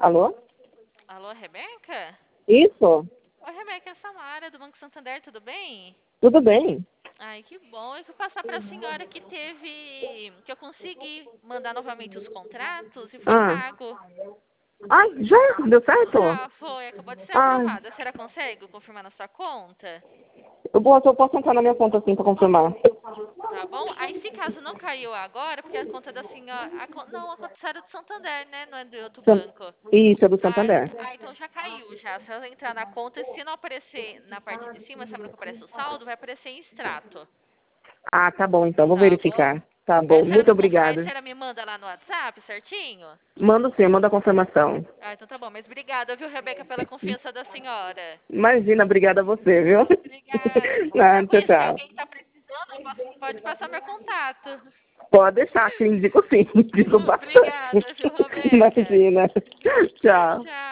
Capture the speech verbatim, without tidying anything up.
Alô? Alô, Rebeca? Isso? Oi, Rebeca, é a Samara, do Banco Santander, tudo bem? Tudo bem? Ai, que bom. Eu fui passar para a senhora que teve... que eu consegui mandar novamente os contratos e foi Ah, pago. ah já? Deu certo? Já foi, acabou de ser Ah, aprovado. A senhora consegue confirmar na sua conta? eu posso, eu posso entrar na minha conta assim pra confirmar. Tá bom? Aí, se caso não caiu agora, porque a conta da senhora... A con... Não, a conta era do Santander, né? Não é do outro San- banco. Isso, é do Ah, Santander. ah, então já caiu já. Se ela entrar na conta, se não aparecer na parte de cima, sabe que aparece o saldo, vai aparecer em extrato. Ah, tá bom, então, vou Tá bom? verificar. Tá Aí a bom, senhora muito me, con- aí a obrigada. senhora me manda lá no WhatsApp, certinho? Manda sim, manda a confirmação. Ah, então tá bom. Mas obrigada, viu, Rebeca, pela confiança da senhora. Imagina, obrigada a você, viu? Obrigada. Se quiser Ah, tchau, conhecer tchau. alguém que tá precisando, eu posso- pode passar meu contato. Pode deixar que eu indico sim, indico bastante. Obrigada, viu, Rebeca? Imagina. Tchau, Tchau. tchau.